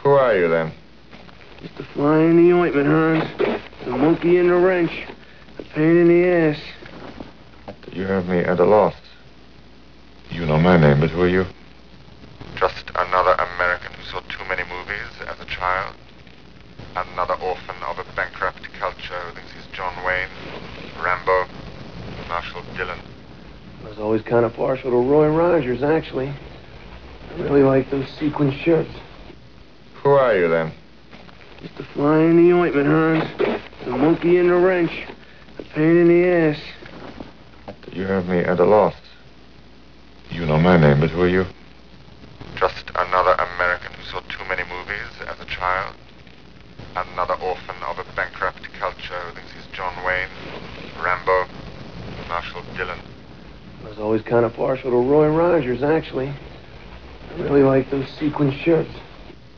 Who are you, then? Just a fly in the ointment, Hans. The monkey in the wrench. A pain in the ass. You have me at a loss. You know my name, but who are you? Just another American who saw too many movies as a child? Another orphan of a bankrupt culture who thinks he's John Wayne, Rambo, Marshall Dillon? I was always kind of partial to Roy Rogers, actually. I really like those sequin shirts. Who are you, then? Just a fly in the ointment, Hans. The monkey in the wrench. A pain in the ass. You have me at a loss. You know my name, but who are you? Just another American who saw too many movies as a child? Another orphan of a bankrupt culture who thinks he's John Wayne, Rambo, Marshall Dillon? I was always kind of partial to Roy Rogers, actually. I really like those sequin shirts.